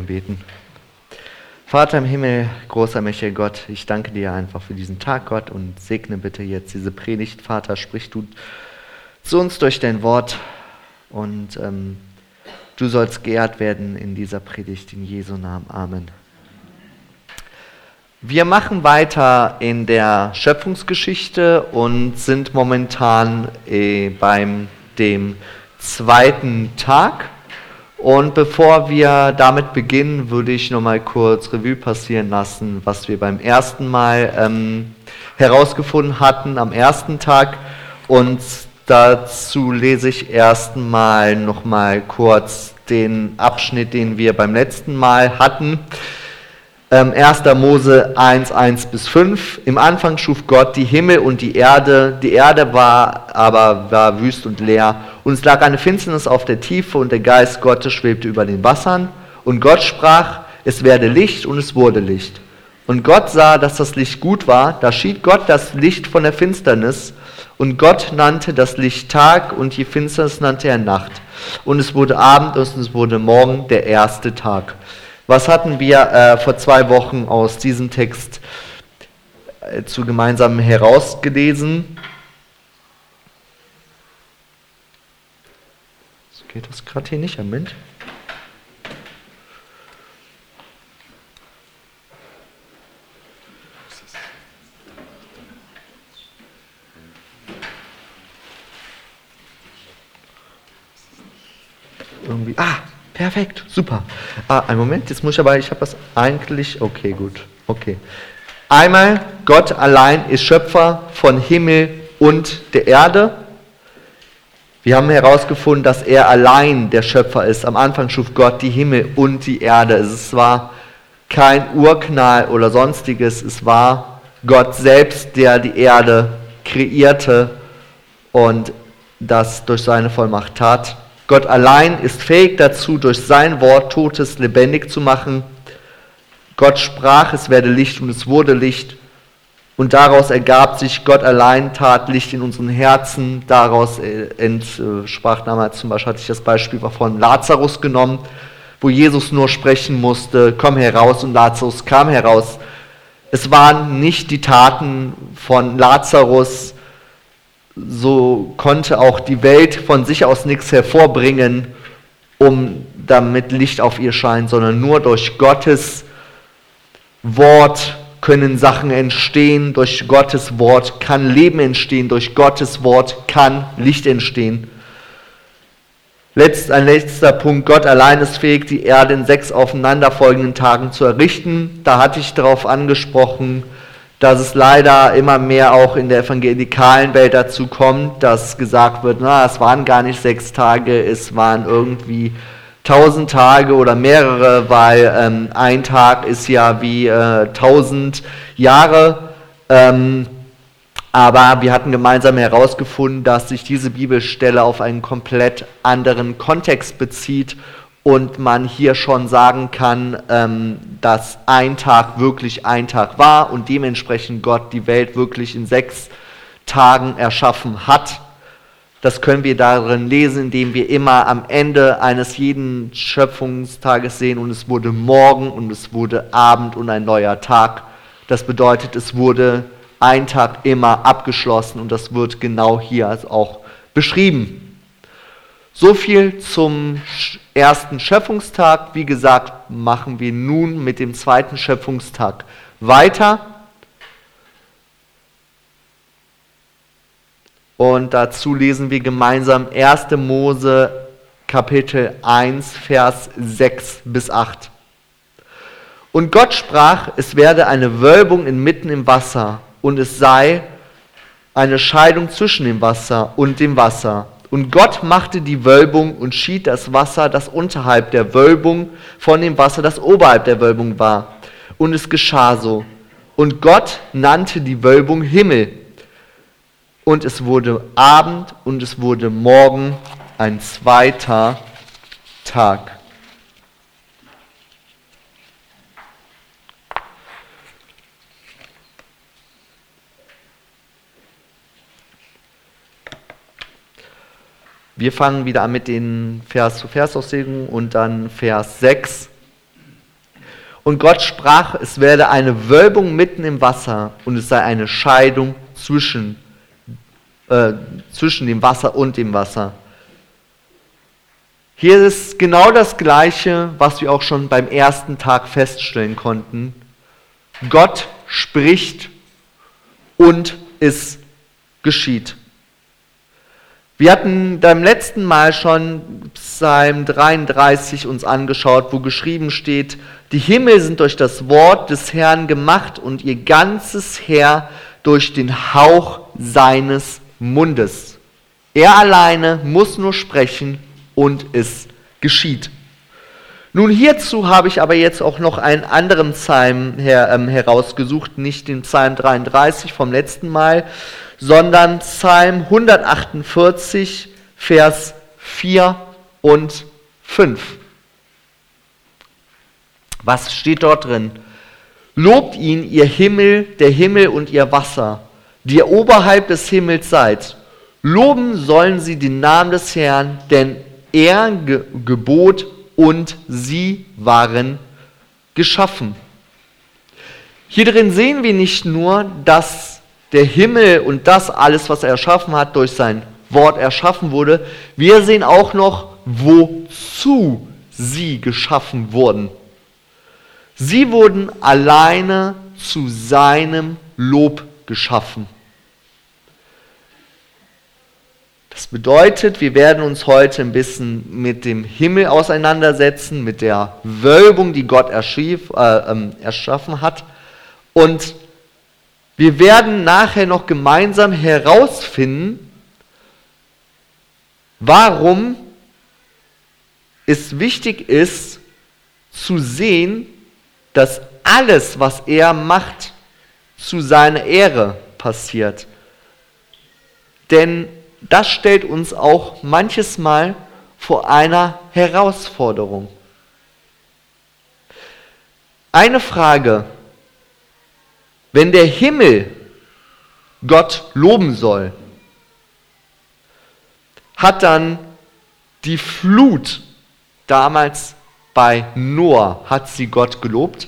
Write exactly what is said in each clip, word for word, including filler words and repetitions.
beten. Vater im Himmel, großer, mächtiger Gott, ich danke dir einfach für diesen Tag, Gott, und segne bitte jetzt diese Predigt. Vater, sprich du zu uns durch dein Wort und ähm, du sollst geehrt werden in dieser Predigt, in Jesu Namen. Amen. Wir machen weiter in der Schöpfungsgeschichte und sind momentan äh, beim dem zweiten Tag. Und bevor wir damit beginnen, würde ich noch mal kurz Revue passieren lassen, was wir beim ersten Mal ähm, herausgefunden hatten am ersten Tag. Und dazu lese ich erstmal noch mal kurz den Abschnitt, den wir beim letzten Mal hatten. Ähm, erster Mose eins, eins bis fünf. Im Anfang schuf Gott die Himmel und die Erde. Die Erde war aber war wüst und leer. Und es lag eine Finsternis auf der Tiefe und der Geist Gottes schwebte über den Wassern. Und Gott sprach, es werde Licht, und es wurde Licht. Und Gott sah, dass das Licht gut war. Da schied Gott das Licht von der Finsternis. Und Gott nannte das Licht Tag und die Finsternis nannte er Nacht. Und es wurde Abend und es wurde Morgen, der erste Tag. Was hatten wir äh, vor zwei Wochen aus diesem Text äh, zu gemeinsam herausgelesen? So geht das gerade hier nicht, Moment. Irgendwie, ah! Perfekt, super. Ah, einen Moment, jetzt muss ich aber, ich habe das eigentlich, okay, gut, okay. Einmal, Gott allein ist Schöpfer von Himmel und der Erde. Wir haben herausgefunden, dass er allein der Schöpfer ist. Am Anfang schuf Gott die Himmel und die Erde. Es war kein Urknall oder sonstiges, es war Gott selbst, der die Erde kreierte und das durch seine Vollmacht tat. Gott allein ist fähig dazu, durch sein Wort Totes lebendig zu machen. Gott sprach, es werde Licht, und es wurde Licht. Und daraus ergab sich, Gott allein tat Licht in unseren Herzen. Daraus entsprach damals, zum Beispiel hatte ich das Beispiel von Lazarus genommen, wo Jesus nur sprechen musste, komm heraus, und Lazarus kam heraus. Es waren nicht die Taten von Lazarus, so konnte auch die Welt von sich aus nichts hervorbringen, um damit Licht auf ihr scheint, sondern nur durch Gottes Wort können Sachen entstehen, durch Gottes Wort kann Leben entstehen, durch Gottes Wort kann Licht entstehen. Letzt, ein letzter Punkt, Gott allein ist fähig, die Erde in sechs aufeinanderfolgenden Tagen zu errichten. Da hatte ich darauf angesprochen, dass es leider immer mehr auch in der evangelikalen Welt dazu kommt, dass gesagt wird, na, es waren gar nicht sechs Tage, es waren irgendwie tausend Tage oder mehrere, weil ähm, ein Tag ist ja wie äh, tausend Jahre. Ähm, aber wir hatten gemeinsam herausgefunden, dass sich diese Bibelstelle auf einen komplett anderen Kontext bezieht und man hier schon sagen kann, ähm, dass ein Tag wirklich ein Tag war und dementsprechend Gott die Welt wirklich in sechs Tagen erschaffen hat. Das können wir darin lesen, indem wir immer am Ende eines jeden Schöpfungstages sehen, und es wurde Morgen und es wurde Abend und ein neuer Tag. Das bedeutet, es wurde ein Tag immer abgeschlossen, und das wird genau hier auch beschrieben. So viel zum ersten Schöpfungstag. Wie gesagt, machen wir nun mit dem zweiten Schöpfungstag weiter. Und dazu lesen wir gemeinsam erster Mose Kapitel eins, Vers sechs bis acht. Und Gott sprach, es werde eine Wölbung inmitten im Wasser, und es sei eine Scheidung zwischen dem Wasser und dem Wasser. Und Gott machte die Wölbung und schied das Wasser, das unterhalb der Wölbung, von dem Wasser, das oberhalb der Wölbung war. Und es geschah so. Und Gott nannte die Wölbung Himmel. Und es wurde Abend und es wurde Morgen, ein zweiter Tag. Wir fangen wieder an mit den Vers-zu-Vers-Auslegungen und dann Vers sechs. Und Gott sprach, es werde eine Wölbung mitten im Wasser und es sei eine Scheidung zwischen, äh, zwischen dem Wasser und dem Wasser. Hier ist genau das Gleiche, was wir auch schon beim ersten Tag feststellen konnten. Gott spricht und es geschieht. Wir hatten beim letzten Mal schon Psalm dreiunddreißig uns angeschaut, wo geschrieben steht, die Himmel sind durch das Wort des Herrn gemacht und ihr ganzes Heer durch den Hauch seines Mundes. Er alleine muss nur sprechen und es geschieht. Nun, hierzu habe ich aber jetzt auch noch einen anderen Psalm her, ähm, herausgesucht, nicht den Psalm dreiunddreißig vom letzten Mal, sondern Psalm hundertachtundvierzig, Vers vier und fünf. Was steht dort drin? Lobt ihn, ihr Himmel, der Himmel und ihr Wasser, die ihr oberhalb des Himmels seid. Loben sollen sie den Namen des Herrn, denn er ge- gebot und sie waren geschaffen. Hier drin sehen wir nicht nur, dass der Himmel und das alles, was er erschaffen hat, durch sein Wort erschaffen wurde. Wir sehen auch noch, wozu sie geschaffen wurden. Sie wurden alleine zu seinem Lob geschaffen. Das bedeutet, wir werden uns heute ein bisschen mit dem Himmel auseinandersetzen, mit der Wölbung, die Gott erschief, äh, ähm, erschaffen hat. Und wir werden nachher noch gemeinsam herausfinden, warum es wichtig ist, zu sehen, dass alles, was er macht, zu seiner Ehre passiert. Denn das stellt uns auch manches Mal vor einer Herausforderung. Eine Frage: Wenn der Himmel Gott loben soll, hat dann die Flut damals bei Noah, hat sie Gott gelobt?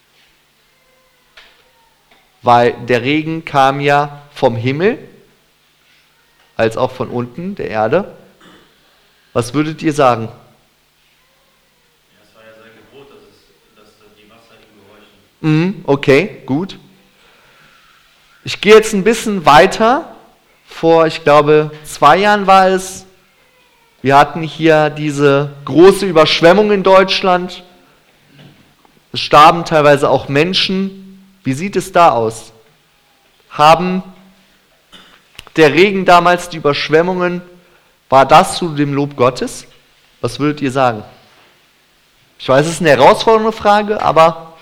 Weil der Regen kam ja vom Himmel, als auch von unten, der Erde. Was würdet ihr sagen? Ja, es war ja sein Gebot, dass, es, dass die Wasser ihm gehorchen. Mhm, okay, gut. Ich gehe jetzt ein bisschen weiter. Vor, ich glaube, zwei Jahren war es. Wir hatten hier diese große Überschwemmung in Deutschland. Es starben teilweise auch Menschen. Wie sieht es da aus? Haben der Regen damals, die Überschwemmungen, war das zu dem Lob Gottes? Was würdet ihr sagen? Ich weiß, es ist eine herausfordernde Frage, aber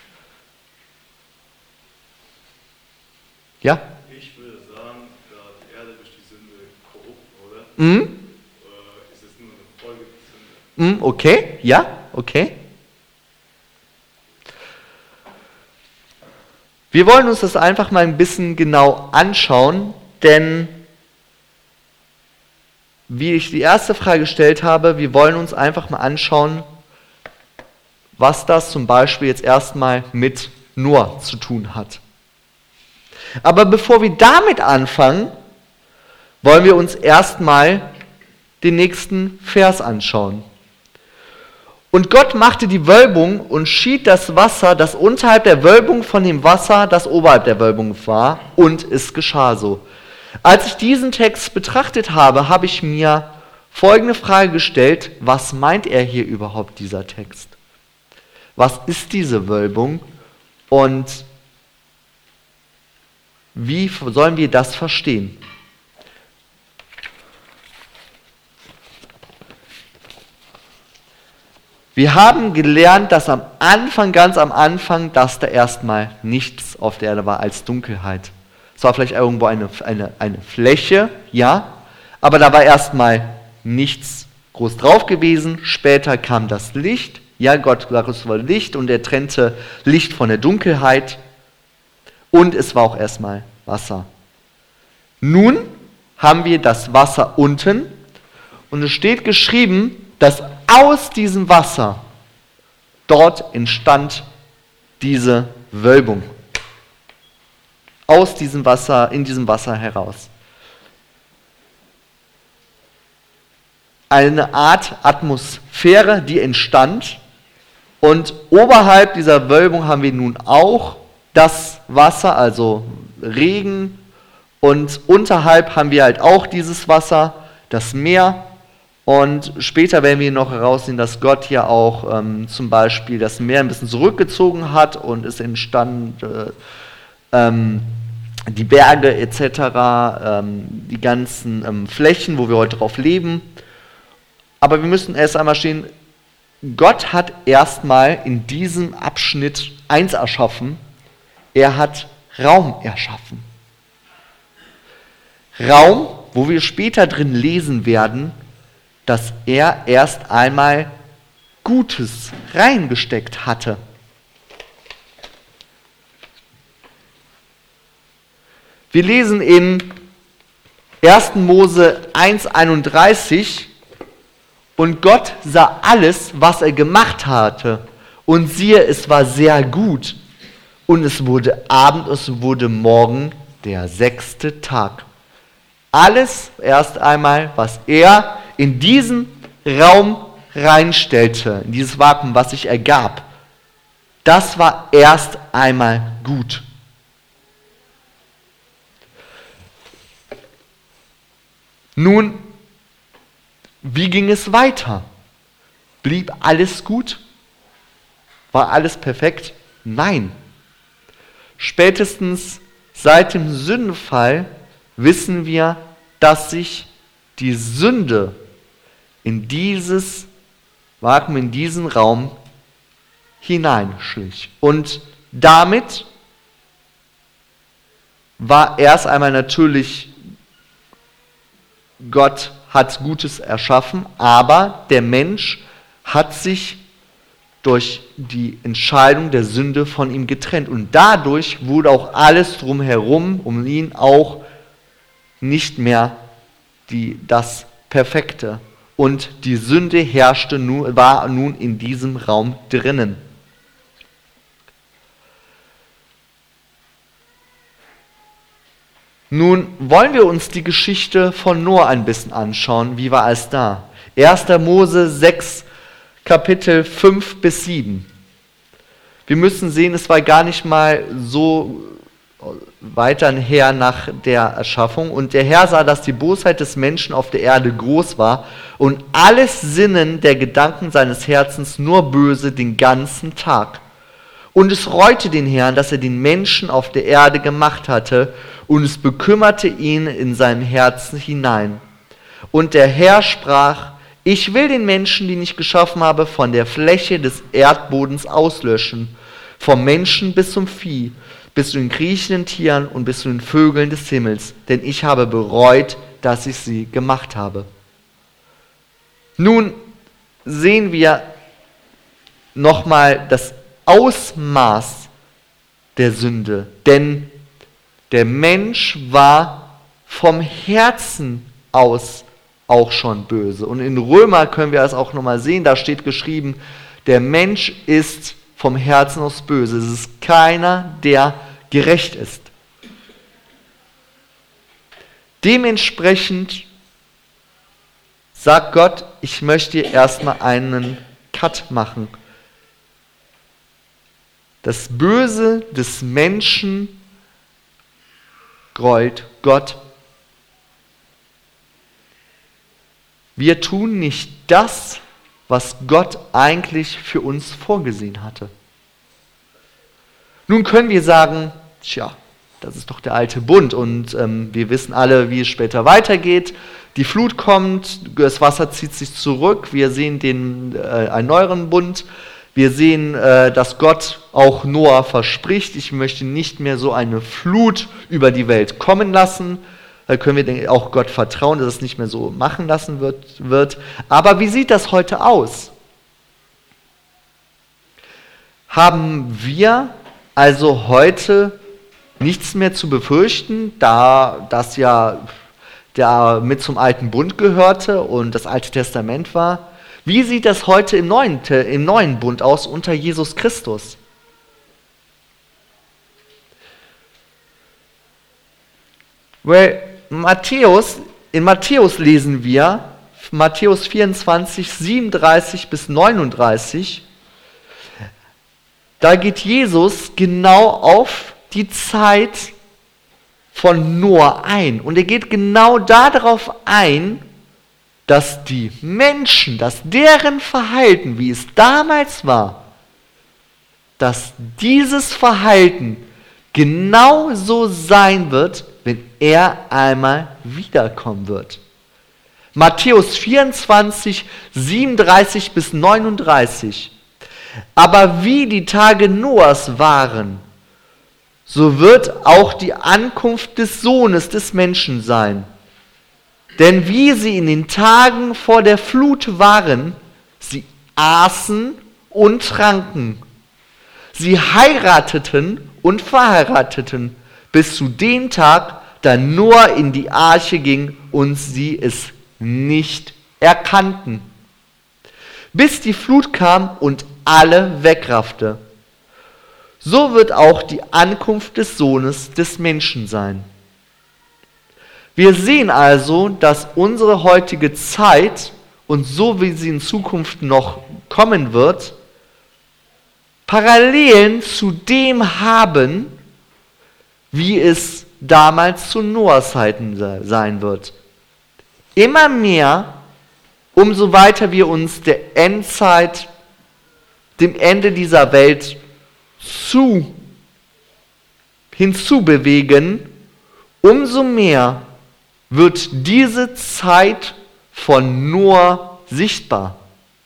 ja? Ich würde sagen, da die Erde durch die Sünde korrupt wurde, Mhm. äh, ist es nur eine Folge der Sünde. Mhm, okay, ja, okay. Wir wollen uns das einfach mal ein bisschen genau anschauen, denn wie ich die erste Frage gestellt habe, wir wollen uns einfach mal anschauen, was das zum Beispiel jetzt erstmal mit Noah zu tun hat. Aber bevor wir damit anfangen, wollen wir uns erstmal den nächsten Vers anschauen. Und Gott machte die Wölbung und schied das Wasser, das unterhalb der Wölbung, von dem Wasser, das oberhalb der Wölbung war, und es geschah so. Als ich diesen Text betrachtet habe, habe ich mir folgende Frage gestellt: Was meint er hier überhaupt, dieser Text? Was ist diese Wölbung und wie sollen wir das verstehen? Wir haben gelernt, dass am Anfang, ganz am Anfang, dass da erstmal nichts auf der Erde war als Dunkelheit. Es war vielleicht irgendwo eine, eine, eine Fläche, ja, aber da war erstmal nichts groß drauf gewesen. Später kam das Licht. Ja, Gott sagt, es war Licht und er trennte Licht von der Dunkelheit. Und es war auch erstmal Wasser. Nun haben wir das Wasser unten und es steht geschrieben, dass aus diesem Wasser dort entstand diese Wölbung. Aus diesem Wasser, in diesem Wasser heraus. Eine Art Atmosphäre, die entstand. Und oberhalb dieser Wölbung haben wir nun auch das Wasser, also Regen. Und unterhalb haben wir halt auch dieses Wasser, das Meer. Und später werden wir noch heraussehen, dass Gott hier auch ähm, zum Beispiel das Meer ein bisschen zurückgezogen hat und es entstand äh, ähm, die Berge et cetera, ähm, die ganzen ähm, Flächen, wo wir heute drauf leben. Aber wir müssen erst einmal stehen, Gott hat erstmal in diesem Abschnitt eins erschaffen, er hat Raum erschaffen. Raum, wo wir später drin lesen werden, dass er erst einmal Gutes reingesteckt hatte. Wir lesen in ersten Mose eins einunddreißig, und Gott sah alles, was er gemacht hatte, und siehe, es war sehr gut. Und es wurde Abend, es wurde Morgen, der sechste Tag. Alles erst einmal, was er in diesen Raum reinstellte, in dieses Vakuum, was sich ergab, das war erst einmal gut. Nun, wie ging es weiter? Blieb alles gut? War alles perfekt? Nein. Spätestens seit dem Sündenfall wissen wir, dass sich die Sünde in dieses Vakuum, in diesen Raum hineinschlich. Und damit war erst einmal natürlich, Gott hat Gutes erschaffen, aber der Mensch hat sich durch die Entscheidung der Sünde von ihm getrennt. Und dadurch wurde auch alles drumherum, um ihn auch nicht mehr die, das Perfekte. Und die Sünde herrschte nun, war nun in diesem Raum drinnen. Nun wollen wir uns die Geschichte von Noah ein bisschen anschauen. Wie war es da? erster Mose sechs, Kapitel fünf bis sieben. Wir müssen sehen, es war gar nicht mal so weiter her nach der Erschaffung. Und der Herr sah, dass die Bosheit des Menschen auf der Erde groß war und alles Sinnen der Gedanken seines Herzens nur böse den ganzen Tag. Und es reute den Herrn, dass er den Menschen auf der Erde gemacht hatte, und es bekümmerte ihn in seinem Herzen hinein. Und der Herr sprach: Ich will den Menschen, den ich geschaffen habe, von der Fläche des Erdbodens auslöschen, vom Menschen bis zum Vieh, bis zu den kriechenden Tieren und bis zu den Vögeln des Himmels, denn ich habe bereut, dass ich sie gemacht habe. Nun sehen wir nochmal das Ausmaß der Sünde, denn der Mensch war vom Herzen aus auch schon böse. Und in Römer können wir es auch nochmal sehen, da steht geschrieben, der Mensch ist vom Herzen aus böse. Es ist keiner, der gerecht ist. Dementsprechend sagt Gott, ich möchte erstmal einen Cut machen. Das Böse des Menschen grollt Gott. Wir tun nicht das, was Gott eigentlich für uns vorgesehen hatte. Nun können wir sagen, tja, das ist doch der alte Bund und ähm, wir wissen alle, wie es später weitergeht. Die Flut kommt, das Wasser zieht sich zurück, wir sehen den, äh, einen neueren Bund. Wir sehen, äh, dass Gott auch Noah verspricht, ich möchte nicht mehr so eine Flut über die Welt kommen lassen. Da können wir auch Gott vertrauen, dass es nicht mehr so machen lassen wird, wird. Aber wie sieht das heute aus? Haben wir also heute nichts mehr zu befürchten, da das ja der mit zum Alten Bund gehörte und das Alte Testament war? Wie sieht das heute im neuen, im neuen Bund aus unter Jesus Christus? Weil Matthäus, in Matthäus lesen wir, Matthäus vierundzwanzig, siebenunddreißig bis neununddreißig, da geht Jesus genau auf die Zeit von Noah ein. Und er geht genau darauf ein, dass die Menschen, dass deren Verhalten, wie es damals war, dass dieses Verhalten genauso sein wird, wenn er einmal wiederkommen wird. Matthäus vierundzwanzig, siebenunddreißig bis neununddreißig. Aber wie die Tage Noahs waren, so wird auch die Ankunft des Sohnes des Menschen sein. Denn wie sie in den Tagen vor der Flut waren, sie aßen und tranken. Sie heirateten und verheirateten, bis zu dem Tag, da Noah in die Arche ging und sie es nicht erkannten. Bis die Flut kam und alle wegraffte. So wird auch die Ankunft des Sohnes des Menschen sein. Wir sehen also, dass unsere heutige Zeit und so wie sie in Zukunft noch kommen wird, Parallelen zu dem haben, wie es damals zu Noahs Zeiten sein wird. Immer mehr, umso weiter wir uns der Endzeit, dem Ende dieser Welt zu, hinzubewegen, umso mehr wird diese Zeit von Noah sichtbar.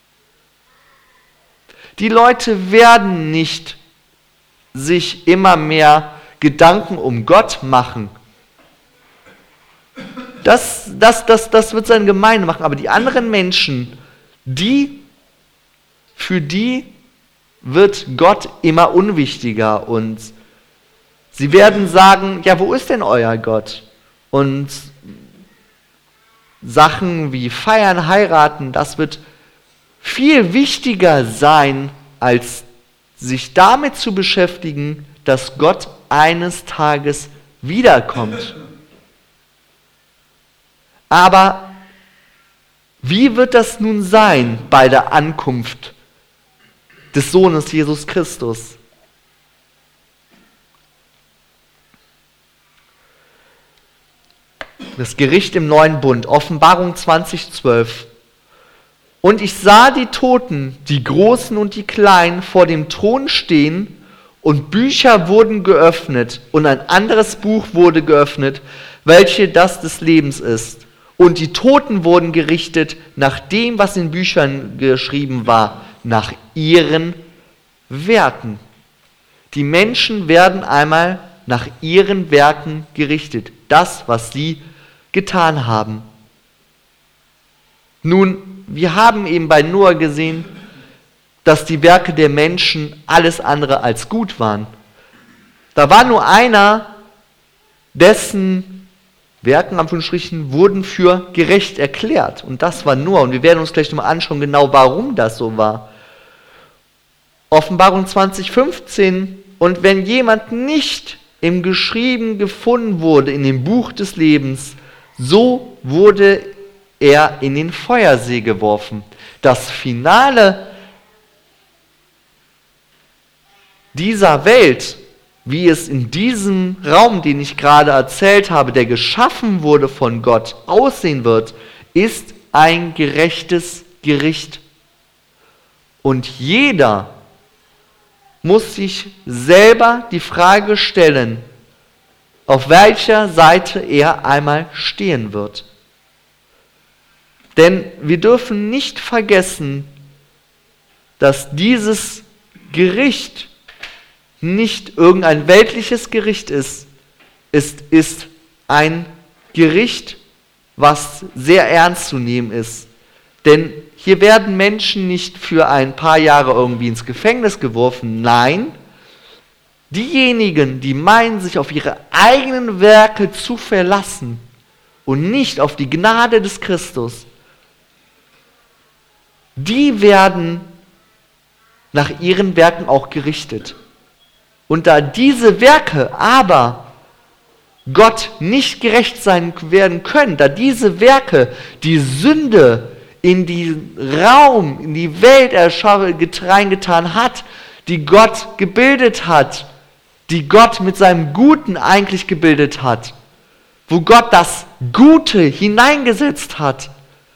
Die Leute werden nicht sich immer mehr Gedanken um Gott machen. Das, das, das, das wird seine Gemeinde machen, aber die anderen Menschen, die, für die wird Gott immer unwichtiger und sie werden sagen, ja, wo ist denn euer Gott? Und Sachen wie Feiern, Heiraten, das wird viel wichtiger sein, als sich damit zu beschäftigen, dass Gott eines Tages wiederkommt. Aber wie wird das nun sein bei der Ankunft des Sohnes Jesus Christus? Das Gericht im neuen Bund, Offenbarung zwanzig, zwölf. Und ich sah die Toten, die Großen und die Kleinen, vor dem Thron stehen, und Bücher wurden geöffnet, und ein anderes Buch wurde geöffnet, welche das des Lebens ist. Und die Toten wurden gerichtet nach dem, was in Büchern geschrieben war, nach ihren Werken. Die Menschen werden einmal nach ihren Werken gerichtet, das, was sie getan haben. Nun, wir haben eben bei Noah gesehen, dass die Werke der Menschen alles andere als gut waren. Da war nur einer, dessen Werken, Anführungsstrichen, wurden für gerecht erklärt. Und das war Noah. Und wir werden uns gleich nochmal anschauen, genau warum das so war. Offenbarung zwanzig, fünfzehn. Und wenn jemand nicht im Geschrieben gefunden wurde, in dem Buch des Lebens, so wurde er in den Feuersee geworfen. Das Finale dieser Welt, wie es in diesem Raum, den ich gerade erzählt habe, der geschaffen wurde von Gott, aussehen wird, ist ein gerechtes Gericht. Und jeder muss sich selber die Frage stellen, auf welcher Seite er einmal stehen wird. Denn wir dürfen nicht vergessen, dass dieses Gericht nicht irgendein weltliches Gericht ist. Es ist ein Gericht, was sehr ernst zu nehmen ist. Denn hier werden Menschen nicht für ein paar Jahre irgendwie ins Gefängnis geworfen. Nein, diejenigen, die meinen, sich auf ihre eigenen Werke zu verlassen und nicht auf die Gnade des Christus, die werden nach ihren Werken auch gerichtet. Und da diese Werke aber Gott nicht gerecht sein werden können, da diese Werke die Sünde in den Raum, in die Welt reingetan hat, die Gott gebildet hat, die Gott mit seinem Guten eigentlich gebildet hat, wo Gott das Gute hineingesetzt hat.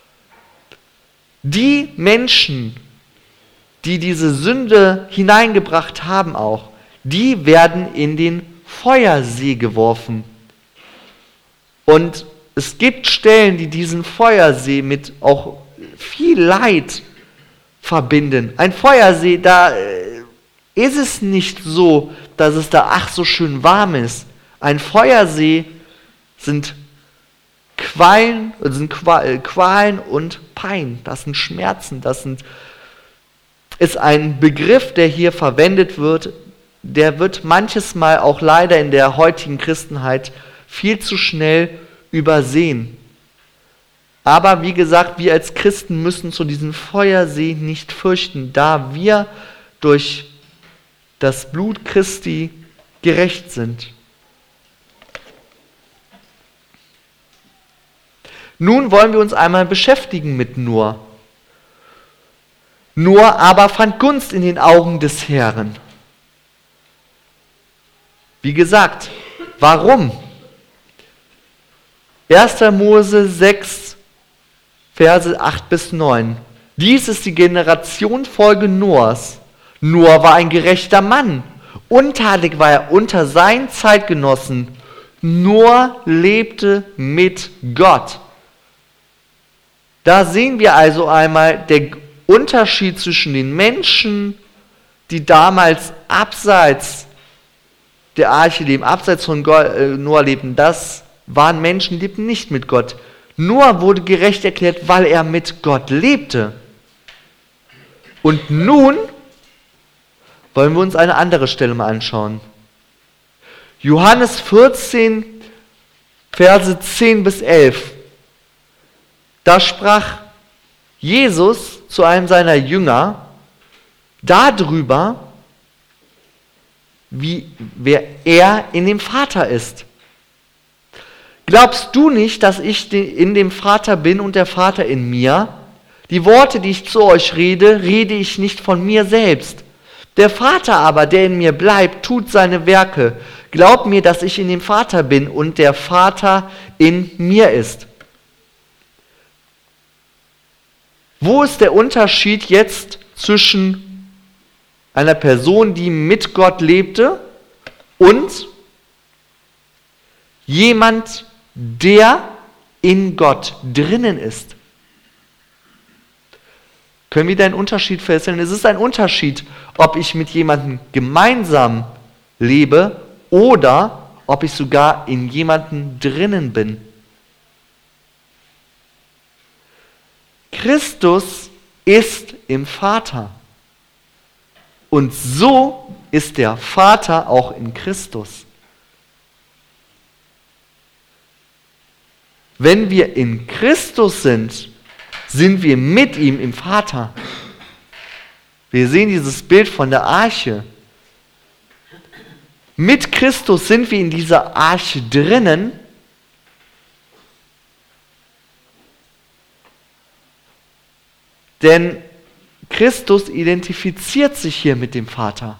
Die Menschen, die diese Sünde hineingebracht haben auch, die werden in den Feuersee geworfen. Und es gibt Stellen, die diesen Feuersee mit auch viel Leid verbinden. Ein Feuersee, da ist es nicht so, dass es da ach so schön warm ist. Ein Feuersee sind Qualen, sind Qualen und Pein. Das sind Schmerzen. Das sind, ist ein Begriff, der hier verwendet wird. Der wird manches Mal auch leider in der heutigen Christenheit viel zu schnell übersehen. Aber wie gesagt, wir als Christen müssen zu diesem Feuersee nicht fürchten, da wir durch das Blut Christi gerecht sind. Nun wollen wir uns einmal beschäftigen mit Noah. Noah aber fand Gunst in den Augen des Herrn. Wie gesagt, warum? erster Mose sechs, Verse acht bis neun. Dies ist die Generationsfolge Noahs. Noah war ein gerechter Mann. Untadelig war er unter seinen Zeitgenossen. Noah lebte mit Gott. Da sehen wir also einmal den Unterschied zwischen den Menschen, die damals abseits der Arche leben, abseits von Noah lebten. Das waren Menschen, die lebten nicht mit Gott. Noah wurde gerecht erklärt, weil er mit Gott lebte. Und nun wollen wir uns eine andere Stelle mal anschauen. Johannes vierzehn, Verse zehn bis elf. Da sprach Jesus zu einem seiner Jünger darüber, wie, wer er in dem Vater ist. Glaubst du nicht, dass ich in dem Vater bin und der Vater in mir? Die Worte, die ich zu euch rede, rede ich nicht von mir selbst. Der Vater aber, der in mir bleibt, tut seine Werke. Glaubt mir, dass ich in dem Vater bin und der Vater in mir ist. Wo ist der Unterschied jetzt zwischen einer Person, die mit Gott lebte, und jemand, der in Gott drinnen ist? Können wir da einen Unterschied feststellen? Es ist ein Unterschied, ob ich mit jemandem gemeinsam lebe oder ob ich sogar in jemandem drinnen bin. Christus ist im Vater. Und so ist der Vater auch in Christus. Wenn wir in Christus sind, sind wir mit ihm im Vater. Wir sehen dieses Bild von der Arche. Mit Christus sind wir in dieser Arche drinnen. Denn Christus identifiziert sich hier mit dem Vater.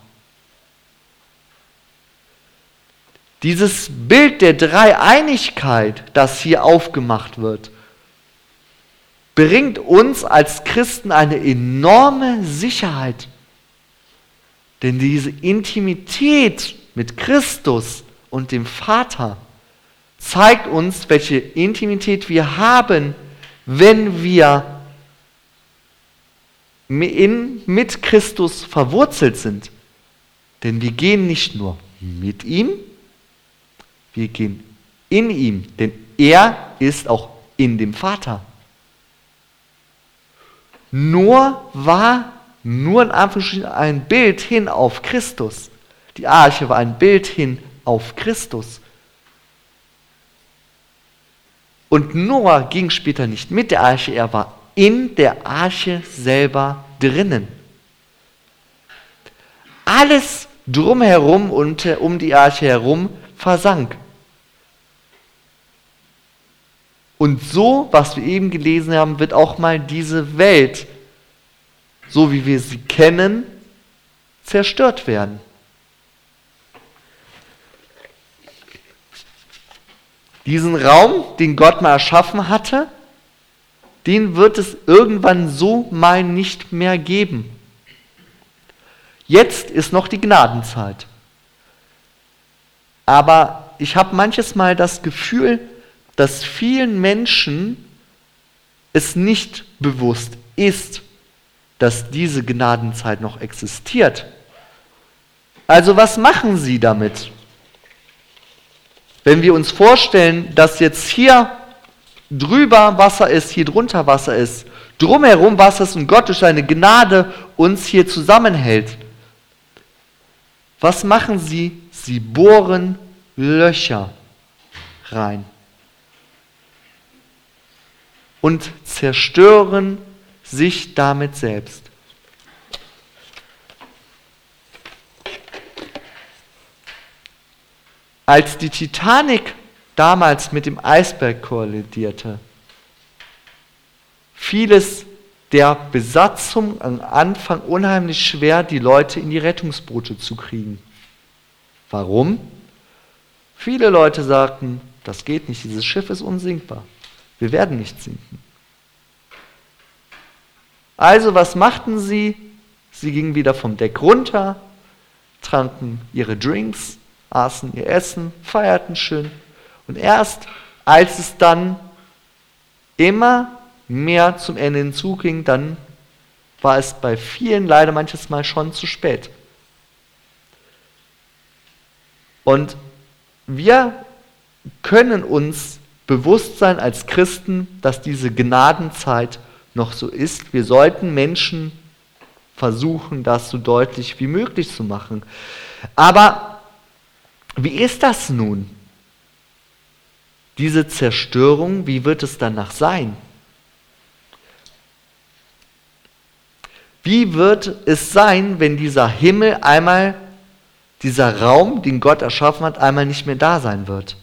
Dieses Bild der Dreieinigkeit, das hier aufgemacht wird, bringt uns als Christen eine enorme Sicherheit. Denn diese Intimität mit Christus und dem Vater zeigt uns, welche Intimität wir haben, wenn wir in, mit Christus verwurzelt sind. Denn wir gehen nicht nur mit ihm, wir gehen in ihm, denn er ist auch in dem Vater. Noah war nur in Anführungsstrichen ein Bild hin auf Christus. Die Arche war ein Bild hin auf Christus. Und Noah ging später nicht mit der Arche, er war in der Arche selber drinnen. Alles drumherum und um die Arche herum versank. Und so, was wir eben gelesen haben, wird auch mal diese Welt, so wie wir sie kennen, zerstört werden. Diesen Raum, den Gott mal erschaffen hatte, den wird es irgendwann so mal nicht mehr geben. Jetzt ist noch die Gnadenzeit. Aber ich habe manches Mal das Gefühl, dass vielen Menschen es nicht bewusst ist, dass diese Gnadenzeit noch existiert. Also was machen sie damit? Wenn wir uns vorstellen, dass jetzt hier drüber Wasser ist, hier drunter Wasser ist, drumherum Wasser ist und Gott durch seine Gnade uns hier zusammenhält. Was machen sie? Sie bohren Löcher rein und zerstören sich damit selbst. Als die Titanic damals mit dem Eisberg kollidierte, fiel es der Besatzung am Anfang unheimlich schwer, die Leute in die Rettungsboote zu kriegen. Warum? Viele Leute sagten, das geht nicht, dieses Schiff ist unsinkbar. Wir werden nicht sinken. Also was machten sie? Sie gingen wieder vom Deck runter, tranken ihre Drinks, aßen ihr Essen, feierten schön. Und erst als es dann immer mehr zum Ende hinzuging, dann war es bei vielen leider manches Mal schon zu spät. Und wir können uns bewusst sein als Christen, dass diese Gnadenzeit noch so ist. Wir sollten Menschen versuchen, das so deutlich wie möglich zu machen. Aber wie ist das nun? Diese Zerstörung, wie wird es danach sein? Wie wird es sein, wenn dieser Himmel einmal, dieser Raum, den Gott erschaffen hat, einmal nicht mehr da sein wird?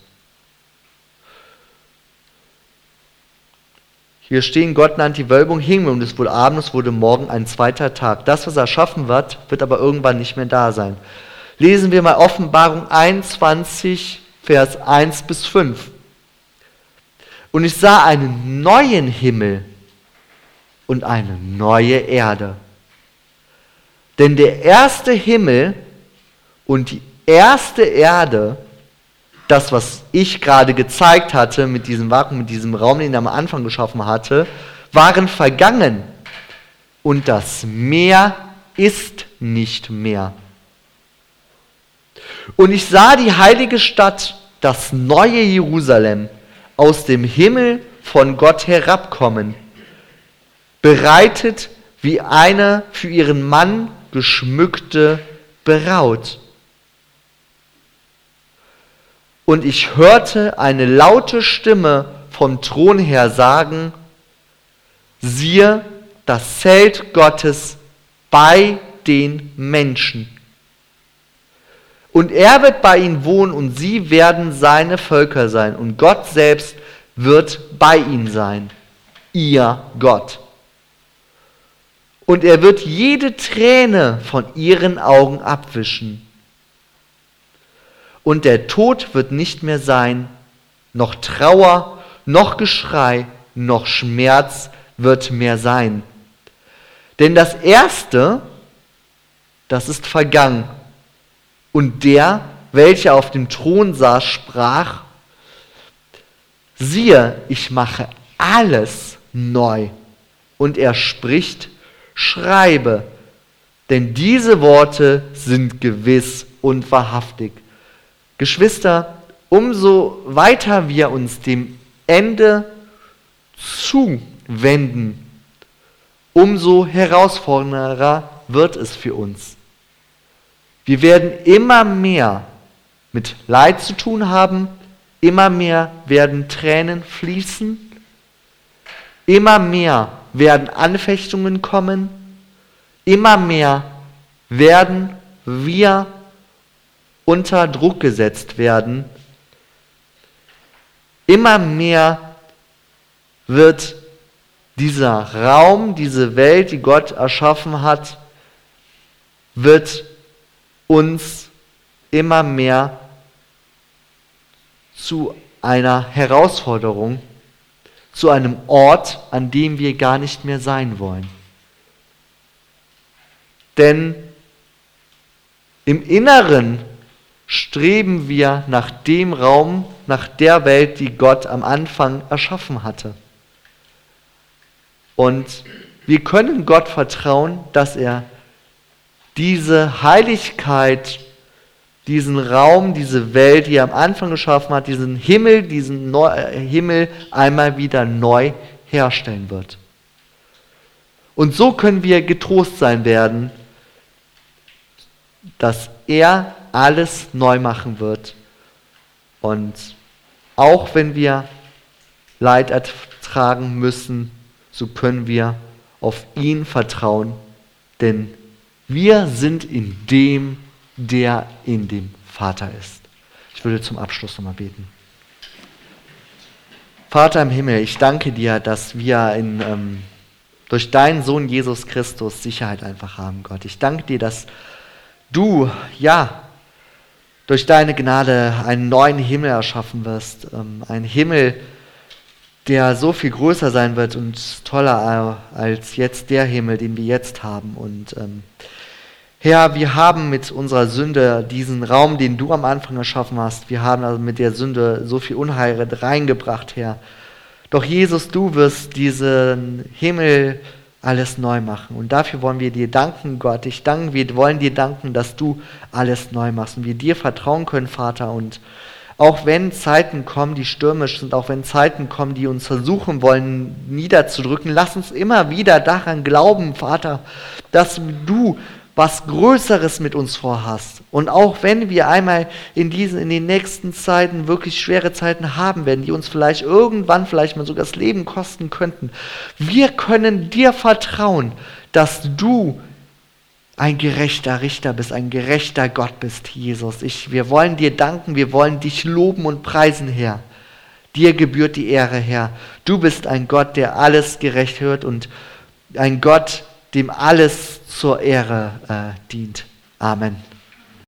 Hier stehen, Gott nannte die Wölbung Himmel und es wurde Abend, es wurde Morgen ein zweiter Tag. Das, was erschaffen wird, wird aber irgendwann nicht mehr da sein. Lesen wir mal Offenbarung einundzwanzig, Vers eins bis fünf. Und ich sah einen neuen Himmel und eine neue Erde. Denn der erste Himmel und die erste Erde, das, was ich gerade gezeigt hatte mit diesem Vakuum, mit diesem Raum, den er am Anfang geschaffen hatte, waren vergangen. Und das Meer ist nicht mehr. Und ich sah die heilige Stadt, das neue Jerusalem, aus dem Himmel von Gott herabkommen, bereitet wie eine für ihren Mann geschmückte Braut. Und ich hörte eine laute Stimme vom Thron her sagen, siehe, das Zelt Gottes bei den Menschen. Und er wird bei ihnen wohnen und sie werden seine Völker sein. Und Gott selbst wird bei ihnen sein, ihr Gott. Und er wird jede Träne von ihren Augen abwischen. Und der Tod wird nicht mehr sein, noch Trauer, noch Geschrei, noch Schmerz wird mehr sein. Denn das Erste, das ist vergangen. Und der, welcher auf dem Thron saß, sprach, siehe, ich mache alles neu. Und er spricht, schreibe, denn diese Worte sind gewiss und wahrhaftig. Geschwister, umso weiter wir uns dem Ende zuwenden, umso herausfordernder wird es für uns. Wir werden immer mehr mit Leid zu tun haben, immer mehr werden Tränen fließen, immer mehr werden Anfechtungen kommen, immer mehr werden wir unter Druck gesetzt werden, immer mehr wird dieser Raum, diese Welt, die Gott erschaffen hat, wird uns immer mehr zu einer Herausforderung, zu einem Ort, an dem wir gar nicht mehr sein wollen. Denn im Inneren streben wir nach dem Raum, nach der Welt, die Gott am Anfang erschaffen hatte. Und wir können Gott vertrauen, dass er diese Heiligkeit, diesen Raum, diese Welt, die er am Anfang geschaffen hat, diesen Himmel, diesen Neu- Himmel einmal wieder neu herstellen wird. Und so können wir getrost sein werden, dass er alles neu machen wird. Und auch wenn wir Leid ertragen müssen, so können wir auf ihn vertrauen, denn wir sind in dem, der in dem Vater ist. Ich würde zum Abschluss nochmal beten. Vater im Himmel, ich danke dir, dass wir in, ähm, durch deinen Sohn Jesus Christus Sicherheit einfach haben, Gott. Ich danke dir, dass du, ja, durch deine Gnade einen neuen Himmel erschaffen wirst. Ähm, ein Himmel, der so viel größer sein wird und toller als jetzt der Himmel, den wir jetzt haben. Und ähm, Herr, wir haben mit unserer Sünde diesen Raum, den du am Anfang erschaffen hast, wir haben also mit der Sünde so viel Unheil reingebracht, Herr. Doch Jesus, du wirst diesen Himmel alles neu machen. Und dafür wollen wir dir danken, Gott. Ich danke, wir wollen dir danken, dass du alles neu machst und wir dir vertrauen können, Vater. Und auch wenn Zeiten kommen, die stürmisch sind, auch wenn Zeiten kommen, die uns versuchen wollen, niederzudrücken, lass uns immer wieder daran glauben, Vater, dass du was Größeres mit uns vorhast. Und auch wenn wir einmal in diesen, in den nächsten Zeiten wirklich schwere Zeiten haben werden, die uns vielleicht irgendwann vielleicht mal sogar das Leben kosten könnten, wir können dir vertrauen, dass du ein gerechter Richter bist, ein gerechter Gott bist, Jesus. Ich, wir wollen dir danken, wir wollen dich loben und preisen, Herr. Dir gebührt die Ehre, Herr. Du bist ein Gott, der alles gerecht hört und ein Gott, dem alles zur Ehre äh, dient. Amen.